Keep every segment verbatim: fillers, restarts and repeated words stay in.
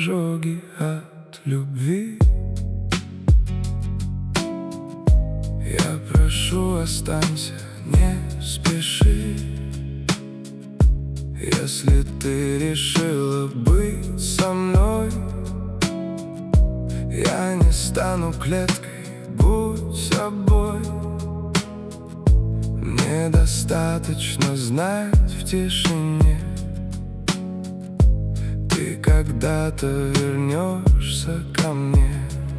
ожоги от любви. Я прошу, останься, не спеши. Если ты решила быть со мной, я не стану клеткой, будь собой. Мне достаточно знать в тишине, ты когда-то вернешься ко мне.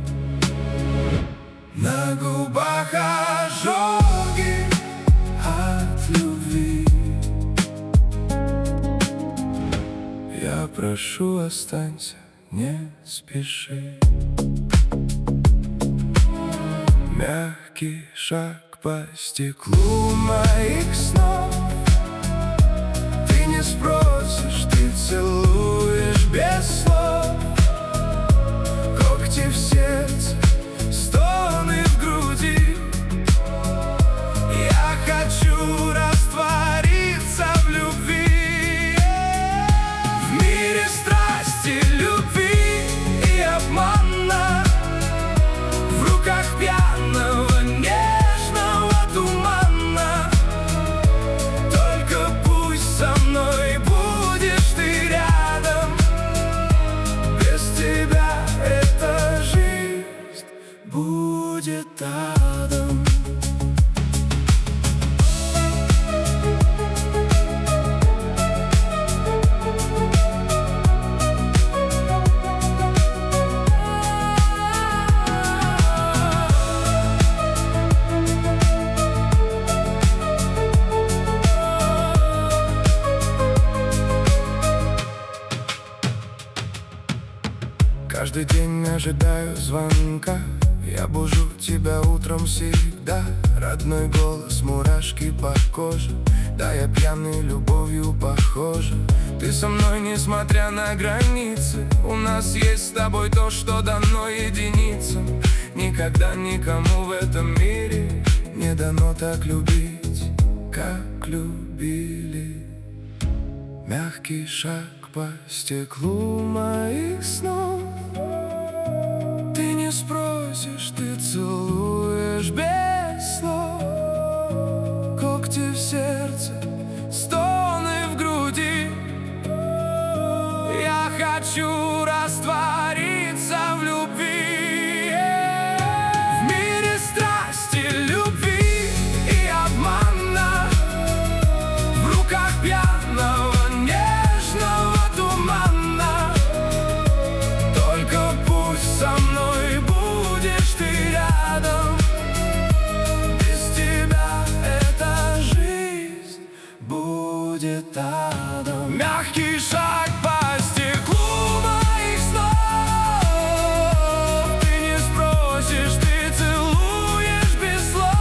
На губах ожоги от любви. Я прошу, останься, не спеши. Мягкий шаг по стеклу моих снов. Ты не спросишь, ты целуешь без слов. Когти в сердце, стоны в груди. Я хочу раствориться в любви. В мире страсти, любви и обмана, в руках пьяного нежного тумана. Только пусть со мной будешь ты рядом. Без тебя эта жизнь будет адом. Каждый день ожидаю звонка. Я бужу тебя утром всегда. Родной голос, мурашки по коже. Да, я пьяный, любовью похожа. Ты со мной, несмотря на границы. У нас есть с тобой то, что дано единицам. Никогда никому в этом мире не дано так любить, как любили. Мягкий шаг по стеклу моих снов. Ты не спросишь, ты целуешь без слов. Когти в сердце, стоны в груди. Я хочу раствориться в любви. В мире страсти, любви и обмана, в руках пьяного нежного тумана. Только пусть со мной будешь ты рядом. Без тебя эта жизнь будет адом. Мягкий шаг по стеклу моих снов. Ты не спросишь, ты целуешь без слов.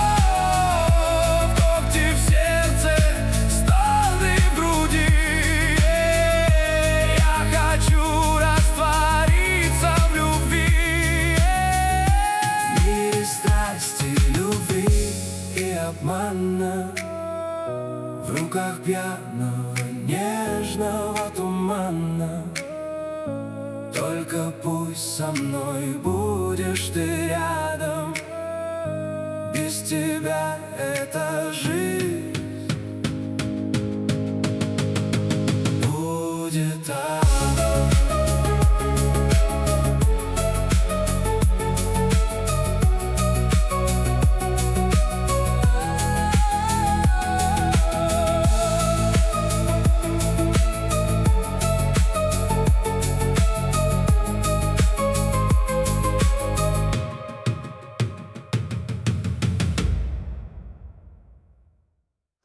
Когти в сердце, стоны в груди. Я хочу раствориться в любви. В мире страсти, любви и обмана, в руках пьяного нежного тумана. Только пусть со мной будешь ты рядом. Без тебя